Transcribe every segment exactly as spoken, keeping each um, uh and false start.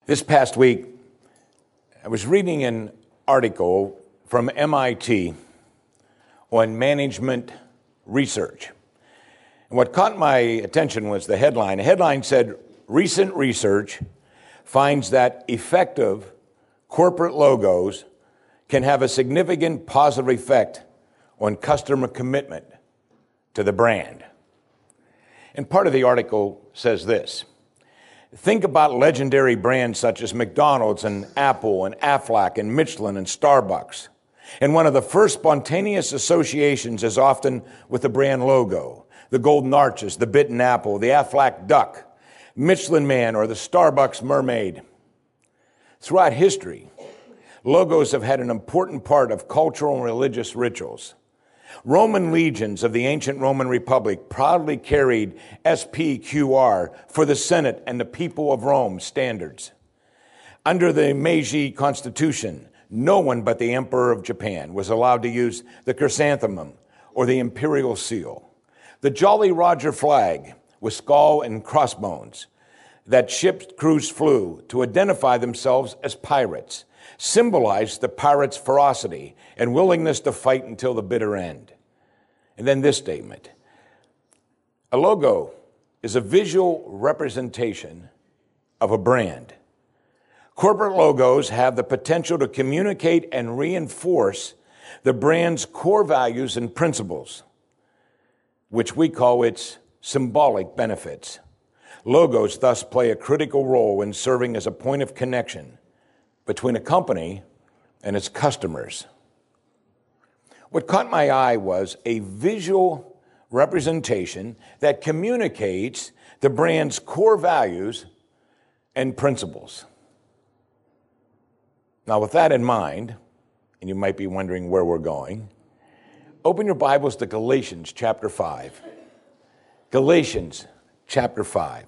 This past week, I was reading an article from M I T on management research. And what caught my attention was the headline. The headline said, "Recent research finds that effective corporate logos can have a significant positive effect on customer commitment to the brand." And part of the article says this: think about legendary brands such as McDonald's and Apple and Aflac and Michelin and Starbucks. And one of the first spontaneous associations is often with the brand logo, the golden arches, the bitten apple, the Aflac duck, Michelin man, or the Starbucks mermaid. Throughout history, logos have had an important part of cultural and religious rituals. Roman legions of the ancient Roman Republic proudly carried S P Q R for the Senate and the people of Rome standards. Under the Meiji Constitution, no one but the Emperor of Japan was allowed to use the chrysanthemum or the imperial seal. The Jolly Roger flag with skull and crossbones that ship's crews flew to identify themselves as pirates symbolized the pirates' ferocity and willingness to fight until the bitter end. And then this statement: a logo is a visual representation of a brand. Corporate logos have the potential to communicate and reinforce the brand's core values and principles, which we call its symbolic benefits. Logos thus play a critical role in serving as a point of connection between a company and its customers. What caught my eye was a visual representation that communicates the brand's core values and principles. Now, with that in mind, and you might be wondering where we're going, open your Bibles to Galatians chapter five. Galatians chapter five.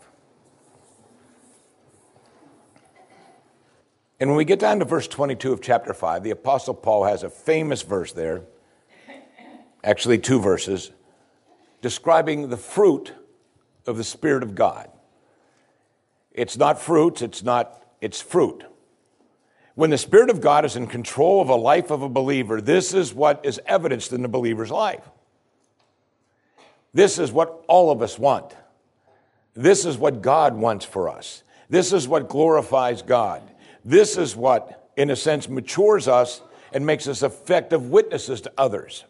And when we get down to verse twenty-two of chapter five, the Apostle Paul has a famous verse there, actually two verses, describing the fruit of the Spirit of God. It's not fruits, it's not, it's fruit. When the Spirit of God is in control of a life of a believer, this is what is evidenced in the believer's life. This is what all of us want. This is what God wants for us. This is what glorifies God. This is what, in a sense, matures us and makes us effective witnesses to others.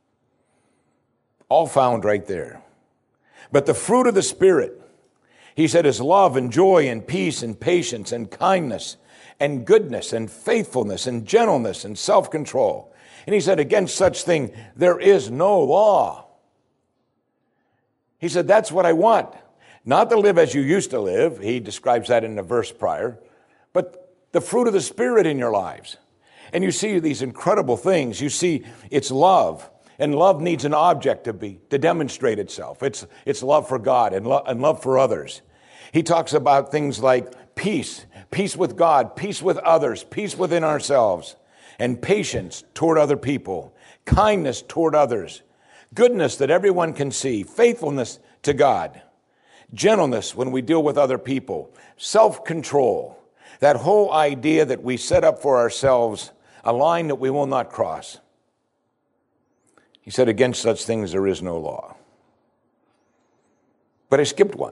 All found right there. But the fruit of the Spirit, he said, is love and joy and peace and patience and kindness and goodness and faithfulness and gentleness and self-control. And he said, against such thing, there is no law. He said, that's what I want. Not to live as you used to live. He describes that in the verse prior. But the fruit of the Spirit in your lives. And you see these incredible things. You see it's love. And love needs an object to be, to demonstrate itself. It's, it's love for God and, lo- and love for others. He talks about things like peace, peace with God, peace with others, peace within ourselves, and patience toward other people, kindness toward others, goodness that everyone can see, faithfulness to God, gentleness when we deal with other people, self-control, that whole idea that we set up for ourselves, a line that we will not cross. He said, against such things there is no law. But I skipped one.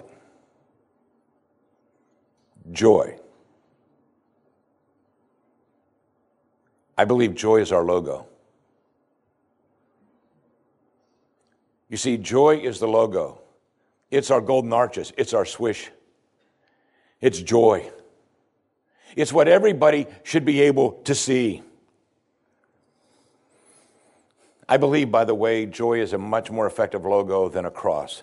Joy. I believe joy is our logo. You see, joy is the logo. It's our golden arches. It's our swish. It's joy. It's what everybody should be able to see. I believe, by the way, joy is a much more effective logo than a cross,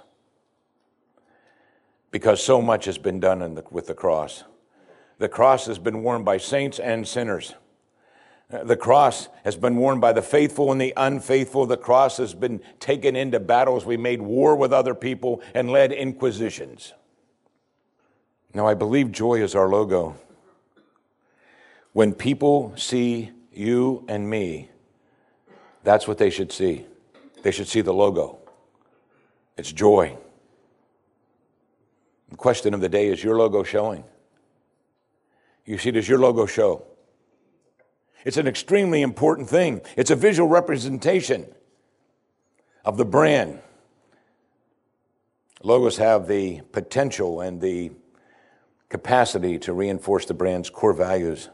because so much has been done in the, with the cross. The cross has been worn by saints and sinners. The cross has been worn by the faithful and the unfaithful. The cross has been taken into battles. We made war with other people and led inquisitions. Now, I believe joy is our logo. When people see you and me, that's what they should see. They should see the logo. It's joy. The question of the day, is your logo showing? You see, does your logo show? It's an extremely important thing. It's a visual representation of the brand. Logos have the potential and the capacity to reinforce the brand's core values.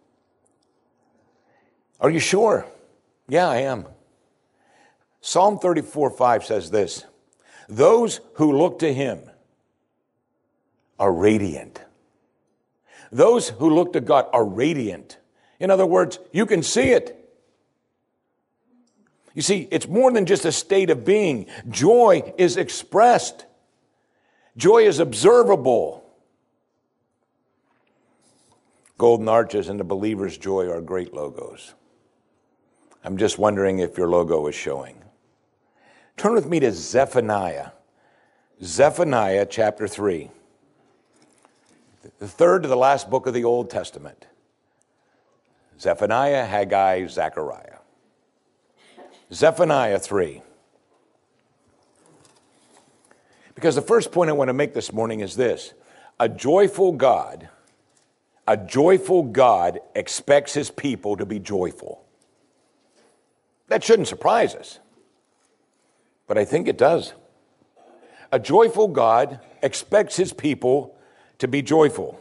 Are you sure? Yeah, I am. Psalm thirty-four five says this, those who look to him are radiant. Those who look to God are radiant. In other words, you can see it. You see, it's more than just a state of being. Joy is expressed. Joy is observable. Golden arches and the believer's joy are great logos. I'm just wondering if your logo is showing. Turn with me to Zephaniah. Zephaniah chapter three. The third to the last book of the Old Testament. Zephaniah, Haggai, Zechariah. Zephaniah three. Because the first point I want to make this morning is this. A joyful God, a joyful God expects his people to be joyful. That shouldn't surprise us, but I think it does. A joyful God expects his people to be joyful.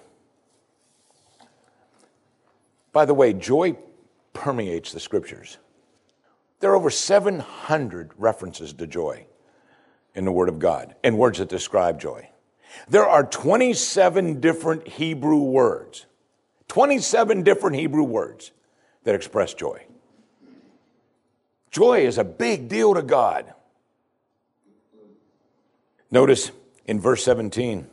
By the way, joy permeates the scriptures. There are over seven hundred references to joy in the Word of God, and words that describe joy. There are twenty-seven different Hebrew words, twenty-seven different Hebrew words that express joy. Joy is a big deal to God. Notice in verse seventeen,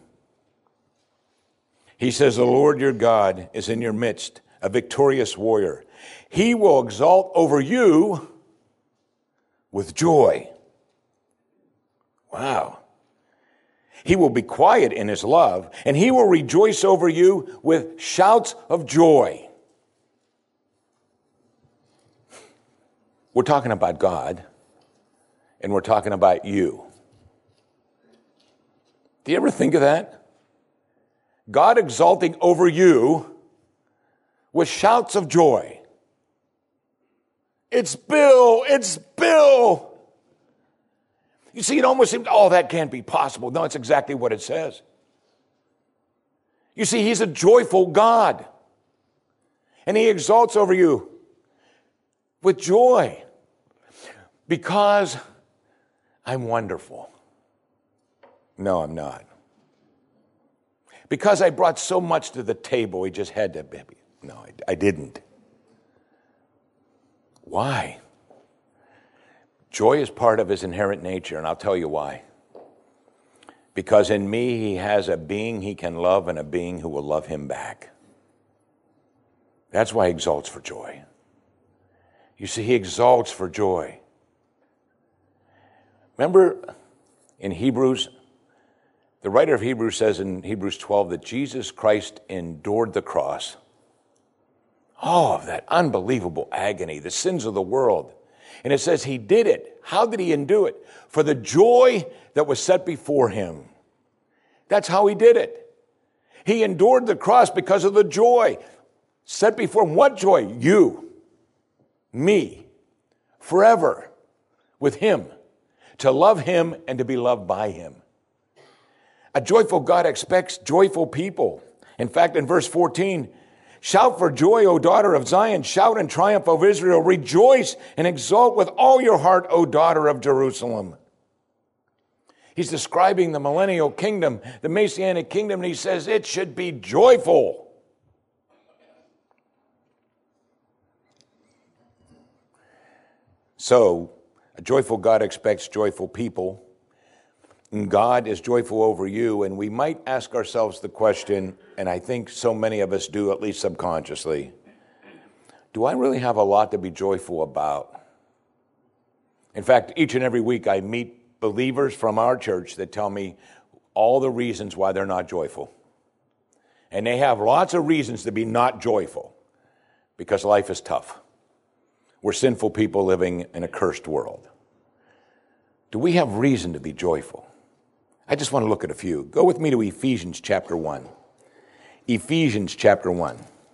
he says, the Lord your God is in your midst, a victorious warrior. He will exalt over you with joy. Wow. He will be quiet in his love, and he will rejoice over you with shouts of joy. We're talking about God, and we're talking about you. Do you ever think of that? God exalting over you with shouts of joy. It's Bill, it's Bill. You see, it almost seems, oh, that can't be possible. No, it's exactly what it says. You see, he's a joyful God. And he exalts over you with joy because I'm wonderful. No, I'm not. Because I brought so much to the table, he just had to, baby. No, I, I didn't. Why? Joy is part of his inherent nature, and I'll tell you why. Because in me, he has a being he can love and a being who will love him back. That's why he exalts for joy. You see, he exalts for joy. Remember in Hebrews, the writer of Hebrews says in Hebrews twelve that Jesus Christ endured the cross. Oh, of that unbelievable agony, the sins of the world. And it says he did it. How did he endure it? For the joy that was set before him. That's how he did it. He endured the cross because of the joy set before him. What joy? You, me, forever with him, to love him and to be loved by him. A joyful God expects joyful people. In fact, in verse fourteen, shout for joy, O daughter of Zion. Shout in triumph, O Israel. Rejoice and exult with all your heart, O daughter of Jerusalem. He's describing the millennial kingdom, the Messianic kingdom, and he says it should be joyful. So, a joyful God expects joyful people. And God is joyful over you, and we might ask ourselves the question, and I think so many of us do, at least subconsciously, do I really have a lot to be joyful about? In fact, each and every week I meet believers from our church that tell me all the reasons why they're not joyful. And they have lots of reasons to be not joyful, because life is tough. We're sinful people living in a cursed world. Do we have reason to be joyful? I just want to look at a few. Go with me to Ephesians chapter one. Ephesians chapter one.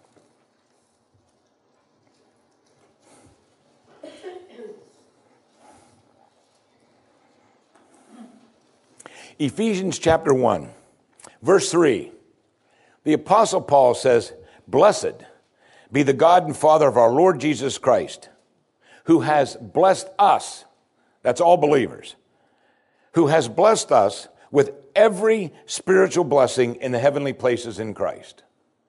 Ephesians chapter one, verse three. The Apostle Paul says, "Blessed be the God and Father of our Lord Jesus Christ, who has blessed us," that's all believers, "who has blessed us with every spiritual blessing in the heavenly places in Christ."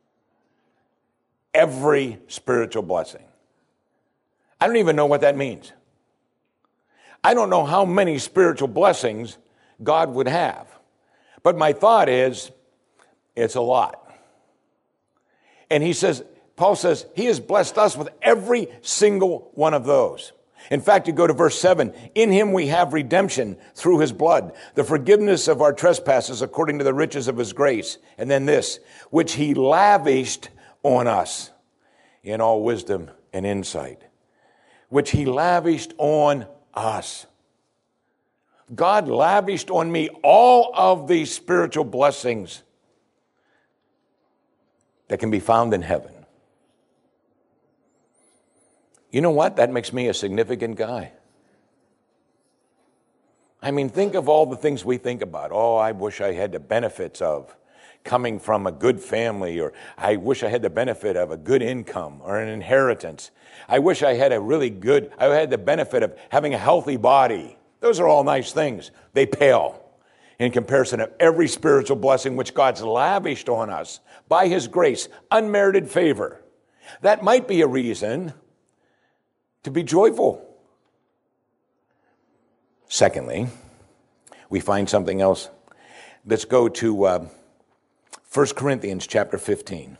Every spiritual blessing. I don't even know what that means. I don't know how many spiritual blessings God would have. But my thought is, it's a lot. And he says, Paul says, he has blessed us with every single one of those. In fact, you go to verse seven, "In him we have redemption through his blood, the forgiveness of our trespasses according to the riches of his grace." And then this, "which he lavished on us in all wisdom and insight." Which he lavished on us. God lavished on me all of these spiritual blessings that can be found in heaven. You know what? That makes me a significant guy. I mean, think of all the things we think about. Oh, I wish I had the benefits of coming from a good family, or I wish I had the benefit of a good income or an inheritance. I wish I had a really good, I had the benefit of having a healthy body. Those are all nice things. They pale in comparison of every spiritual blessing which God's lavished on us by his grace, unmerited favor. That might be a reason to be joyful. Secondly, we find something else. Let's go to uh, First Corinthians chapter fifteen.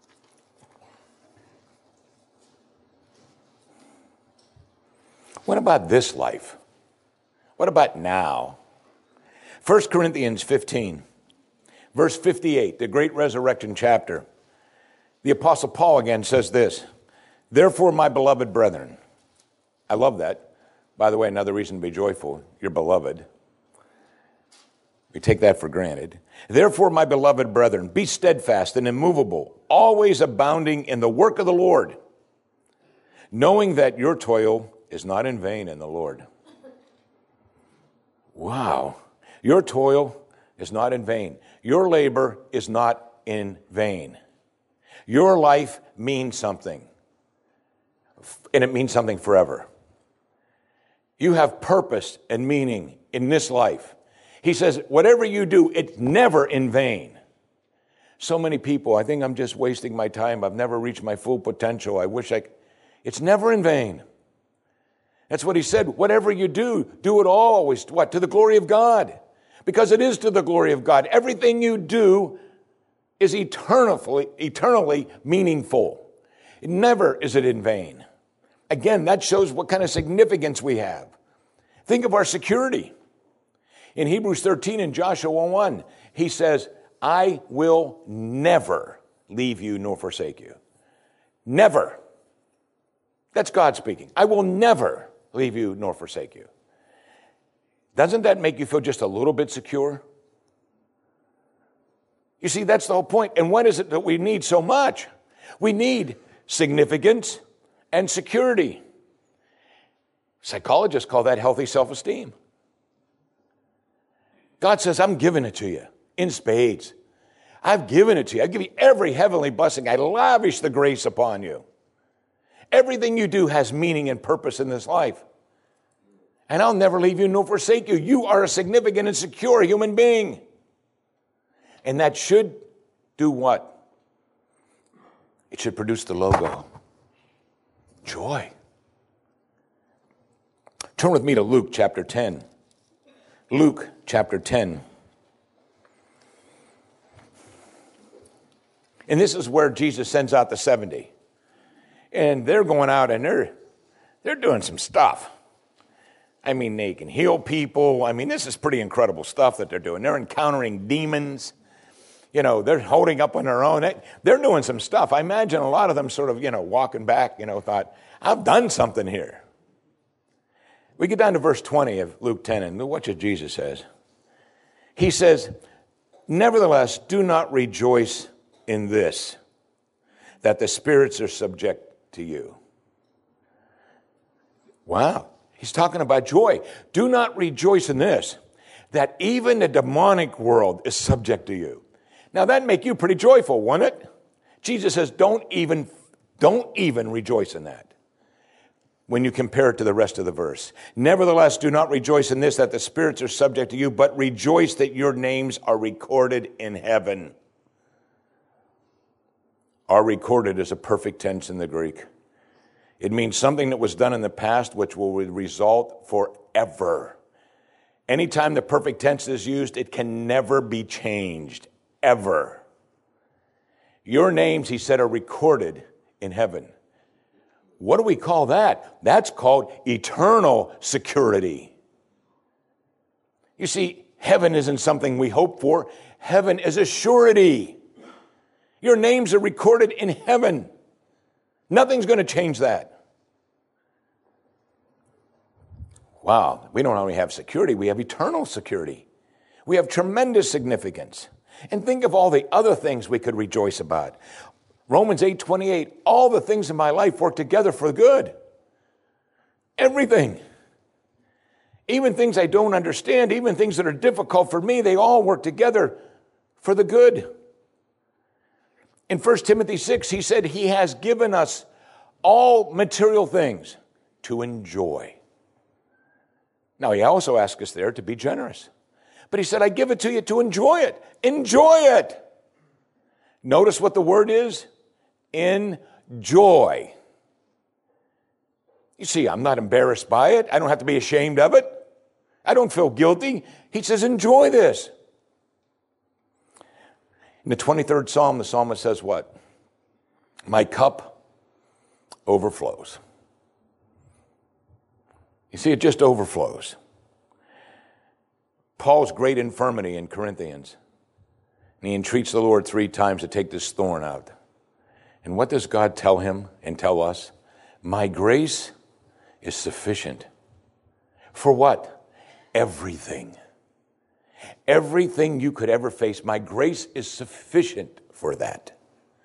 What about this life? What about now? First Corinthians fifteen, verse fifty-eight, the great resurrection chapter. The Apostle Paul again says this, "Therefore, my beloved brethren," I love that. By the way, another reason to be joyful, you're beloved. We take that for granted. "Therefore, my beloved brethren, be steadfast and immovable, always abounding in the work of the Lord, knowing that your toil is not in vain in the Lord." Wow. Your toil is not in vain. Your labor is not in vain. Your life means something, and it means something forever. You have purpose and meaning in this life. He says, whatever you do, it's never in vain. So many people, I think I'm just wasting my time. I've never reached my full potential. I wish I could. It's never in vain. That's what he said. Whatever you do, do it always, what? To the glory of God. Because it is to the glory of God. Everything you do is eternally, eternally meaningful. Never is it in vain. Again, that shows what kind of significance we have. Think of our security. In Hebrews thirteen and Joshua one, he says, "I will never leave you nor forsake you." Never. That's God speaking. I will never leave you nor forsake you. Doesn't that make you feel just a little bit secure? You see, that's the whole point. And what is it that we need so much? We need significance and security. Psychologists call that healthy self-esteem. God says, I'm giving it to you in spades. I've given it to you. I give you every heavenly blessing. I lavish the grace upon you. Everything you do has meaning and purpose in this life. And I'll never leave you nor forsake you. You are a significant and secure human being. And that should do what? It should produce the logo. Joy. Turn with me to Luke chapter ten. Luke chapter ten. And this is where Jesus sends out the seventy. And they're going out and they're they're doing some stuff. I mean, they can heal people. I mean, this is pretty incredible stuff that they're doing. They're encountering demons. You know, they're holding up on their own. They're doing some stuff. I imagine a lot of them sort of, you know, walking back, you know, thought, I've done something here. We get down to verse twenty of Luke ten, and watch what Jesus says. He says, nevertheless, do not rejoice in this, that the spirits are subject to you. Wow. He's talking about joy. Do not rejoice in this, that even the demonic world is subject to you. Now that'd make you pretty joyful, wouldn't it? Jesus says, don't even, don't even rejoice in that when you compare it to the rest of the verse. Nevertheless, do not rejoice in this, that the spirits are subject to you, but rejoice that your names are recorded in heaven. Are recorded is a perfect tense in the Greek. It means something that was done in the past which will result forever. Anytime the perfect tense is used, it can never be changed, ever. Your names, he said, are recorded in heaven. What do we call that? That's called eternal security. You see, heaven isn't something we hope for. Heaven is a surety. Your names are recorded in heaven. Nothing's going to change that. Wow, we don't only have security, we have eternal security. We have tremendous significance. And think of all the other things we could rejoice about. Romans eight twenty-eight, all the things in my life work together for good. Everything. Even things I don't understand, even things that are difficult for me, they all work together for the good. In First Timothy six, he said he has given us all material things to enjoy. Now, he also asked us there to be generous. But he said, I give it to you to enjoy it. Enjoy it. Notice what the word is. Enjoy. You see, I'm not embarrassed by it. I don't have to be ashamed of it. I don't feel guilty. He says, enjoy this. In the twenty-third Psalm, the psalmist says what? My cup overflows. You see, it just overflows. Paul's great infirmity in Corinthians, and he entreats the Lord three times to take this thorn out. And what does God tell him and tell us? My grace is sufficient. For what? Everything. Everything you could ever face, my grace is sufficient for that.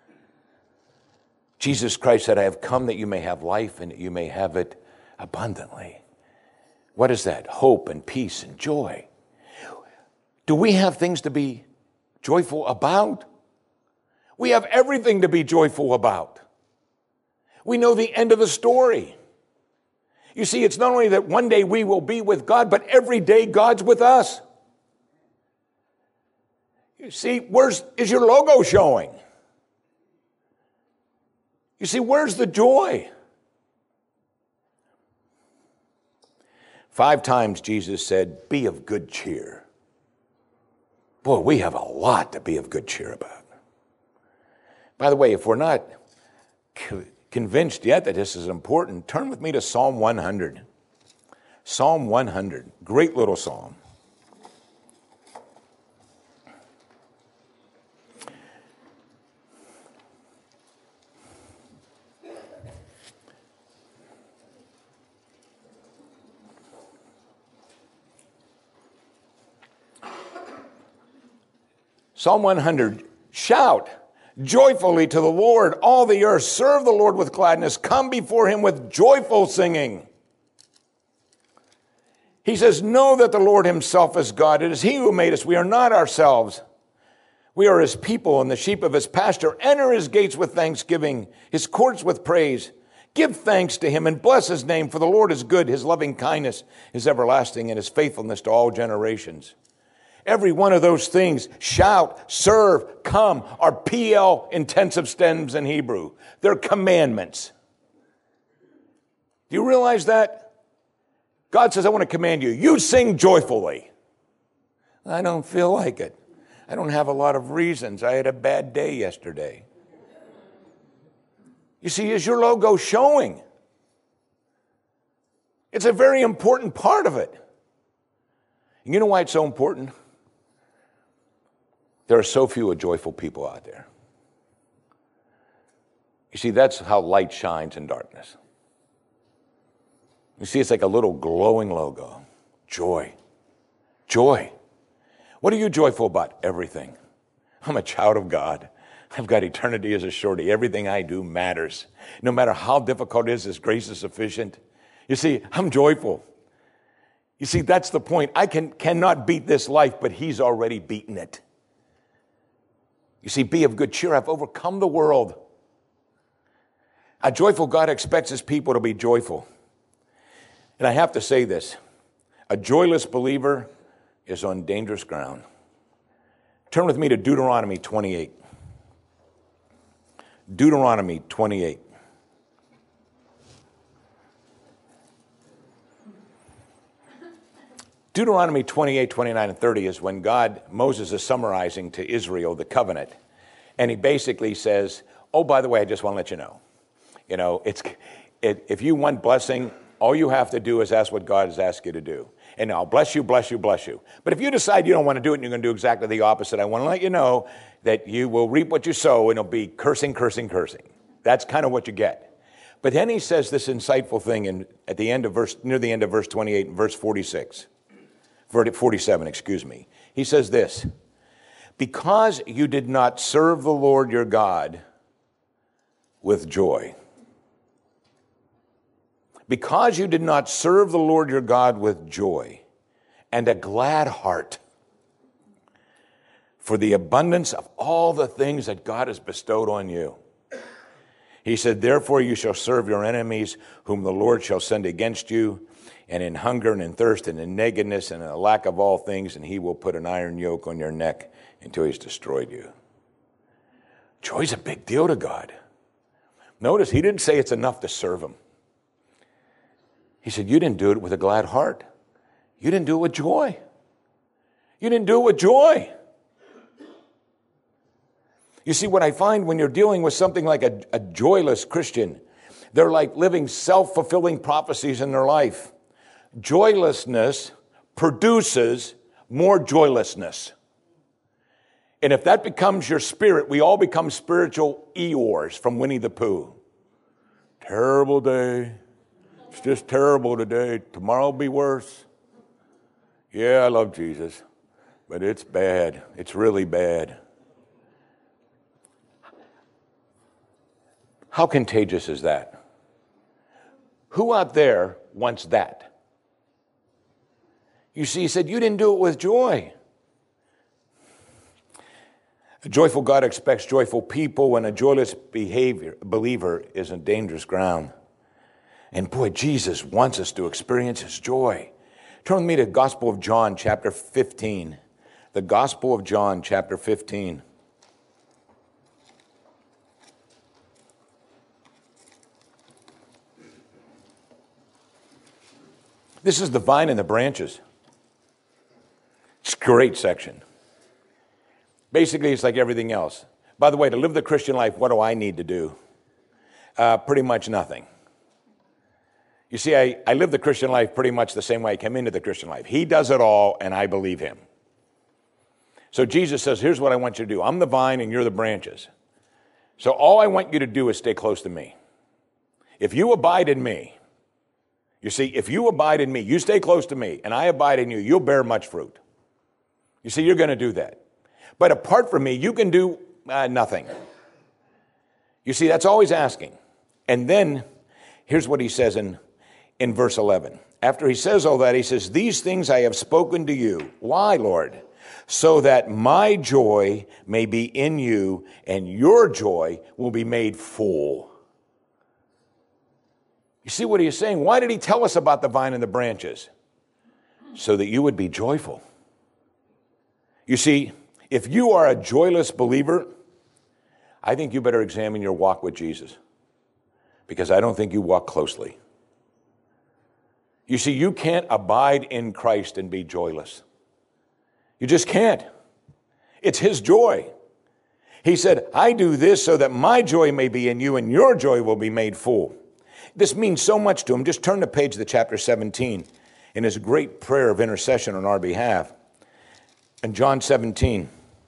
Jesus Christ said, I have come that you may have life and that you may have it abundantly. What is that? Hope and peace and joy. Do we have things to be joyful about? We have everything to be joyful about. We know the end of the story. You see, it's not only that one day we will be with God, but every day God's with us. You see, where's is your logo showing? You see, where's the joy? Five times Jesus said, be of good cheer. Boy, we have a lot to be of good cheer about. By the way, if we're not co- convinced yet that this is important, turn with me to Psalm one hundred. Psalm one hundred, great little psalm. Psalm one hundred, shout joyfully to the Lord, all the earth. Serve the Lord with gladness. Come before him with joyful singing. He says, know that the Lord himself is God. It is he who made us. We are not ourselves. We are his people and the sheep of his pasture. Enter his gates with thanksgiving, his courts with praise. Give thanks to him and bless his name, for the Lord is good. His loving kindness is everlasting and his faithfulness to all generations. Every one of those things, shout, serve, come, are P L intensive stems in Hebrew. They're commandments. Do you realize that? God says, I want to command you. You sing joyfully. I don't feel like it. I don't have a lot of reasons. I had a bad day yesterday. You see, is your logo showing? It's a very important part of it. And you know why it's so important? There are so few joyful people out there. You see, that's how light shines in darkness. You see, it's like a little glowing logo. Joy. Joy. What are you joyful about? Everything. I'm a child of God. I've got eternity as a surety. Everything I do matters. No matter how difficult it is, His grace is sufficient. You see, I'm joyful. You see, that's the point. I can, cannot beat this life, but He's already beaten it. You see, be of good cheer. I've overcome the world. A joyful God expects His people to be joyful. And I have to say this. A joyless believer is on dangerous ground. Turn with me to Deuteronomy twenty-eight. Deuteronomy twenty-eight. Deuteronomy twenty-eight, twenty-nine, and thirty is when God, Moses is summarizing to Israel the covenant. And he basically says, oh, by the way, I just want to let you know. You know, it's it, if you want blessing, all you have to do is ask what God has asked you to do. And I'll bless you, bless you, bless you. But if you decide you don't want to do it and you're going to do exactly the opposite, I want to let you know that you will reap what you sow and it'll be cursing, cursing, cursing. That's kind of what you get. But then he says this insightful thing in, at the end of verse, near the end of verse twenty-eight and verse forty-six. forty-seven, excuse me. He says this, because you did not serve the Lord your God with joy. Because you did not serve the Lord your God with joy and a glad heart for the abundance of all the things that God has bestowed on you. He said, therefore you shall serve your enemies, whom the Lord shall send against you, and in hunger and in thirst and in nakedness and in a lack of all things, and He will put an iron yoke on your neck until He's destroyed you. Joy's a big deal to God. Notice He didn't say it's enough to serve Him. He said, you didn't do it with a glad heart. You didn't do it with joy. You didn't do it with joy. You see, what I find when you're dealing with something like a, a joyless Christian, they're like living self-fulfilling prophecies in their life. Joylessness produces more joylessness. And if that becomes your spirit, we all become spiritual Eeyores from Winnie the Pooh. Terrible day. It's just terrible today. Tomorrow will be worse. Yeah, I love Jesus, but it's bad. It's really bad. How contagious is that? Who out there wants that? You see, He said, you didn't do it with joy. A joyful God expects joyful people, and a joyless behavior, believer is in dangerous ground. And boy, Jesus wants us to experience His joy. Turn with me to the Gospel of John, chapter fifteen. The Gospel of John, chapter fifteen. This is the vine and the branches. It's a great section. Basically, it's like everything else. By the way, to live the Christian life, what do I need to do? Uh, pretty much nothing. You see, I, I live the Christian life pretty much the same way I came into the Christian life. He does it all, and I believe Him. So Jesus says, here's what I want you to do. I'm the vine, and you're the branches. So all I want you to do is stay close to me. If you abide in me, you see, if you abide in me, you stay close to me, and I abide in you, you'll bear much fruit. You see, you're going to do that. But apart from me, you can do uh, nothing. You see, that's always asking. And then, here's what He says in, in verse eleven. After He says all that, He says, these things I have spoken to you. Why, Lord? So that my joy may be in you, and your joy will be made full. You see what He's saying? Why did He tell us about the vine and the branches? So that you would be joyful. You see, if you are a joyless believer, I think you better examine your walk with Jesus, because I don't think you walk closely. You see, you can't abide in Christ and be joyless. You just can't. It's His joy. He said, I do this so that my joy may be in you and your joy will be made full. This means so much to Him. Just turn the page to chapter seventeen in His great prayer of intercession on our behalf. In John seventeen.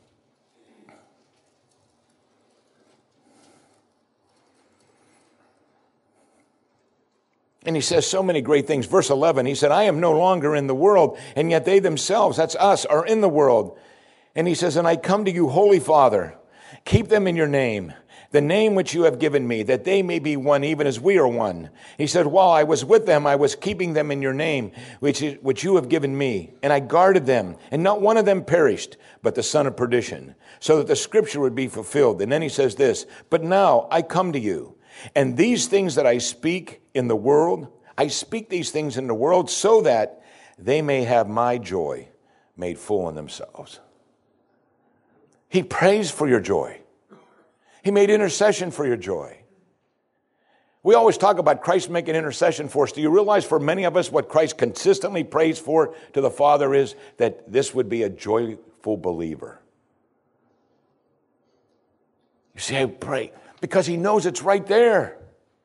And He says so many great things. Verse eleven, He said, I am no longer in the world, and yet they themselves, that's us, are in the world. And He says, and I come to you, Holy Father, Keep them in your name, the name which you have given me, that they may be one even as we are one. He said, while I was with them, I was keeping them in your name, which, is, which you have given me. And I guarded them, and not one of them perished, but the son of perdition, so that the scripture would be fulfilled. And then he says this, but now I come to you, and these things that I speak in the world, I speak these things in the world so that they may have my joy made full in themselves. He prays for your joy. He made intercession for your joy. We always talk about Christ making intercession for us. Do you realize for many of us what Christ consistently prays for to the Father is that this would be a joyful believer? You see, I pray because he knows it's right there.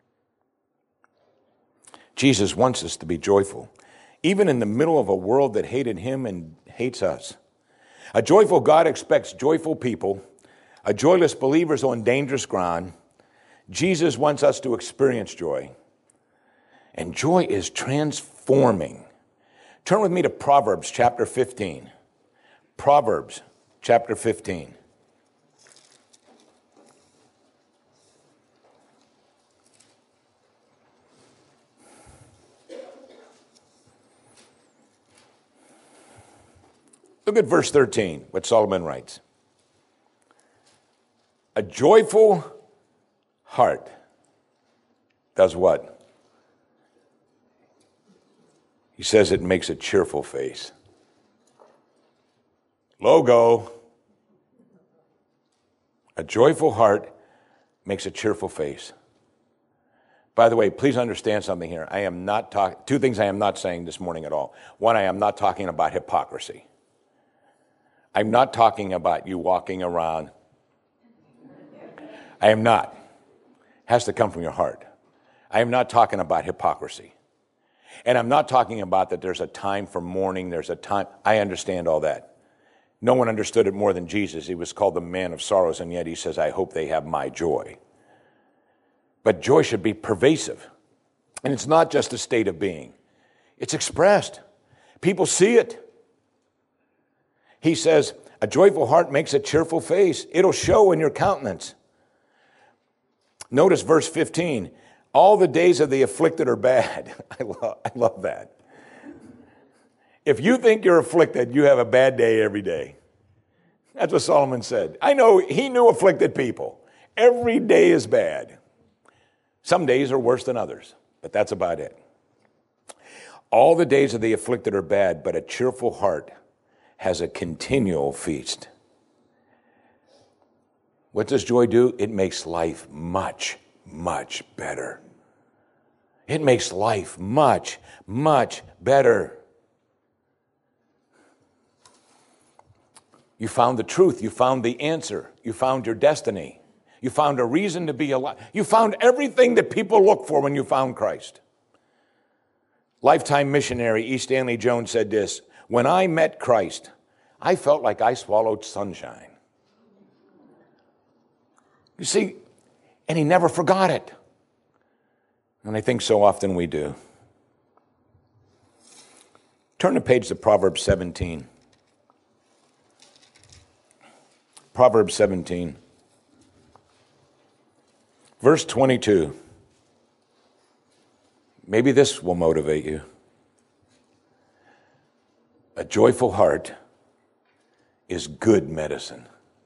Jesus wants us to be joyful, even in the middle of a world that hated him and hates us. A joyful God expects joyful people. A joyless believer is on dangerous ground. Jesus wants us to experience joy. And joy is transforming. Turn with me to Proverbs chapter fifteen. Proverbs chapter fifteen. Look at verse thirteen, what Solomon writes. A joyful heart does what? He says it makes a cheerful face. Logo. A joyful heart makes a cheerful face. By the way, please understand something here. I am not talking, two things I am not saying this morning at all. One, I am not talking about hypocrisy. I'm not talking about you walking around. I am not. It has to come from your heart. I am not talking about hypocrisy. And I'm not talking about that there's a time for mourning, there's a time. I understand all that. No one understood it more than Jesus. He was called the man of sorrows, and yet he says, I hope they have my joy. But joy should be pervasive. And it's not just a state of being. It's expressed. People see it. He says, a joyful heart makes a cheerful face. It'll show in your countenance. Notice verse fifteen. All the days of the afflicted are bad. I love, I love that. If you think you're afflicted, you have a bad day every day. That's what Solomon said. I know he knew afflicted people. Every day is bad. Some days are worse than others, but that's about it. All the days of the afflicted are bad, but a cheerful heart has a continual feast. What does joy do? It makes life much, much better. It makes life much, much better. You found the truth. You found the answer. You found your destiny. You found a reason to be alive. You found everything that people look for when you found Christ. Lifetime missionary E. Stanley Jones said this, when I met Christ, I felt like I swallowed sunshine. You see, and he never forgot it. And I think so often we do. Turn the page to Proverbs seventeen. Proverbs seventeen. Verse twenty-two. Maybe this will motivate you. A joyful heart is good medicine.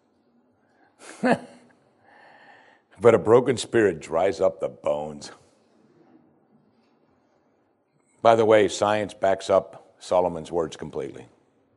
But a broken spirit dries up the bones. By the way, science backs up Solomon's words completely.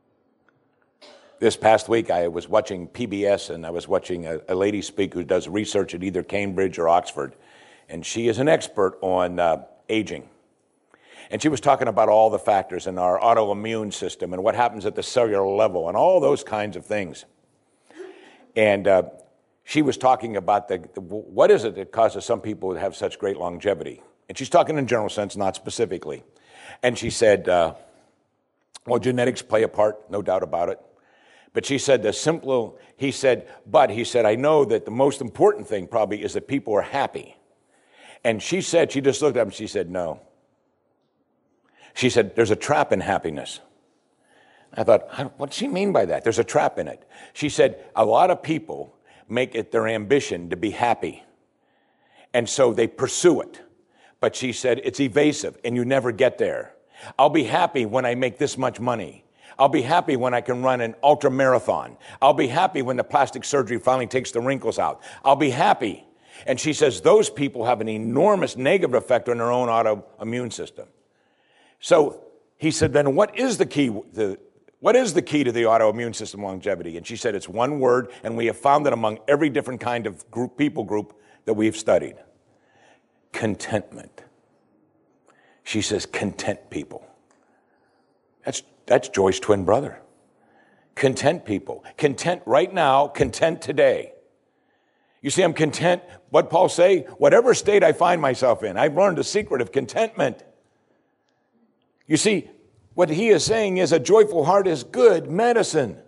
This past week, I was watching P B S, and I was watching a, a lady speak who does research at either Cambridge or Oxford. And she is an expert on uh, aging. And she was talking about all the factors in our autoimmune system and what happens at the cellular level and all those kinds of things. And uh, she was talking about the, the what is it that causes some people to have such great longevity. And she's talking in general sense, not specifically. And she said, uh, well, genetics play a part, no doubt about it. But she said the simple, he said, but he said, I know that the most important thing probably is that people are happy. And she said, she just looked at him and she said, no. She said, there's a trap in happiness. I thought, what does she mean by that? There's a trap in it. She said, a lot of people make it their ambition to be happy. And so they pursue it. But she said, it's evasive and you never get there. I'll be happy when I make this much money. I'll be happy when I can run an ultra marathon. I'll be happy when the plastic surgery finally takes the wrinkles out. I'll be happy. And she says those people have an enormous negative effect on their own autoimmune system. So he said, then what is the key? The, what is the key to the autoimmune system longevity? And she said, it's one word, and we have found it among every different kind of group, people group that we've studied. Contentment. She says, content people. That's, that's Joy's twin brother. Content people. Content right now, content today. You see, I'm content. What Paul say? Whatever state I find myself in, I've learned the secret of contentment. You see, what he is saying is a joyful heart is good medicine.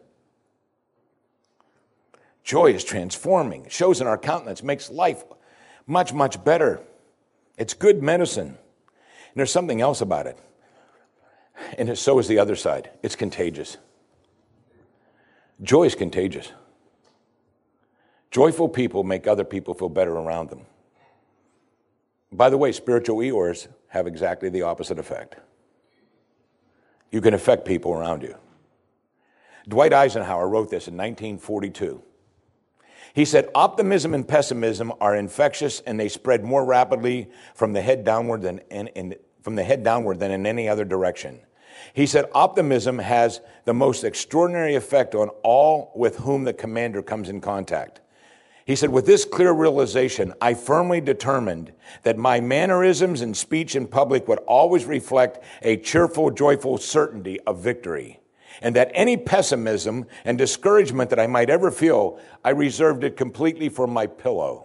Joy is transforming. It shows in our countenance, makes life much, much better. It's good medicine. And there's something else about it. And so is the other side. It's contagious. Joy is contagious. Joyful people make other people feel better around them. By the way, spiritual Eeyores have exactly the opposite effect. You can affect people around you. Dwight Eisenhower wrote this in nineteen forty-two. He said, optimism and pessimism are infectious and they spread more rapidly from the head downward than in, in, from the head downward than in any other direction. He said, optimism has the most extraordinary effect on all with whom the commander comes in contact. He said, with this clear realization, I firmly determined that my mannerisms and speech in public would always reflect a cheerful, joyful certainty of victory. And that any pessimism and discouragement that I might ever feel, I reserved it completely for my pillow.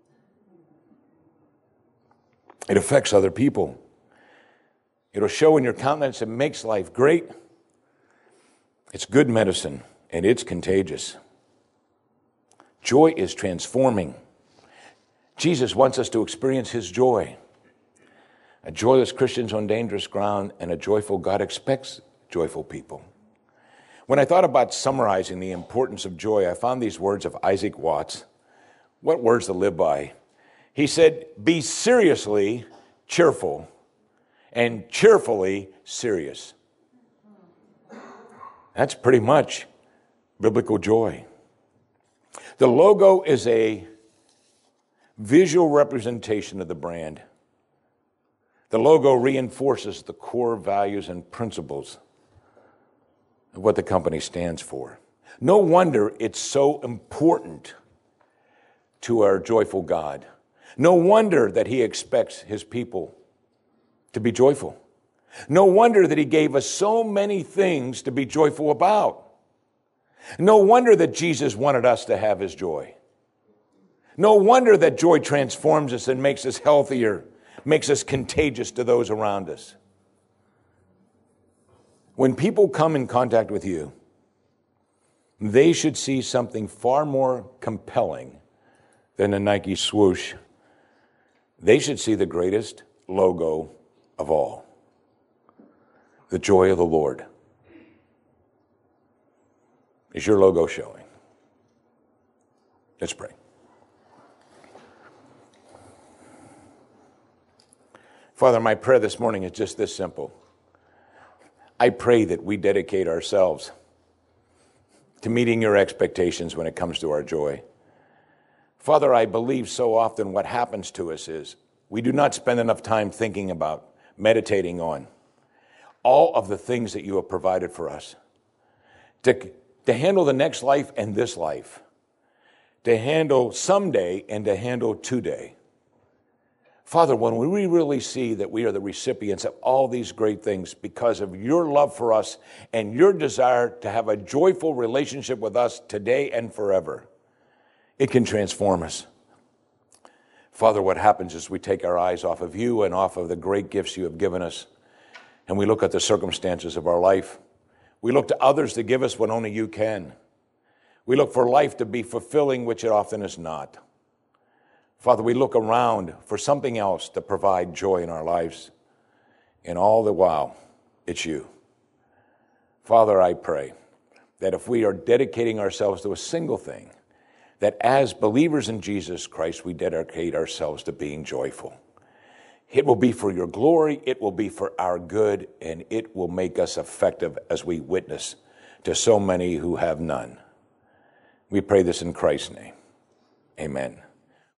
It affects other people. It'll show in your countenance. It makes life great. It's good medicine, and it's contagious. Joy is transforming. Jesus wants us to experience his joy. A joyless Christian's on dangerous ground, and a joyful God expects joyful people. When I thought about summarizing the importance of joy, I found these words of Isaac Watts. What words to live by? He said, be seriously cheerful and cheerfully serious. That's pretty much biblical joy. The logo is a visual representation of the brand. The logo reinforces the core values and principles of what the company stands for. No wonder it's so important to our joyful God. No wonder that he expects his people to be joyful. No wonder that he gave us so many things to be joyful about. No wonder that Jesus wanted us to have his joy. No wonder that joy transforms us and makes us healthier, makes us contagious to those around us. When people come in contact with you, they should see something far more compelling than a Nike swoosh. They should see the greatest logo of all, the joy of the Lord. Is your logo showing? Let's pray. Father, my prayer this morning is just this simple. I pray that we dedicate ourselves to meeting your expectations when it comes to our joy. Father, I believe so often what happens to us is we do not spend enough time thinking about, meditating on all of the things that you have provided for us to, to handle the next life and this life, to handle someday and to handle today. Father, when we really see that we are the recipients of all these great things because of your love for us and your desire to have a joyful relationship with us today and forever, it can transform us. Father, what happens is we take our eyes off of you and off of the great gifts you have given us, and we look at the circumstances of our life. We look to others to give us what only you can. We look for life to be fulfilling, which it often is not. Father, we look around for something else to provide joy in our lives, and all the while, it's you. Father, I pray that if we are dedicating ourselves to a single thing, that as believers in Jesus Christ, we dedicate ourselves to being joyful. It will be for your glory, it will be for our good, and it will make us effective as we witness to so many who have none. We pray this in Christ's name. Amen.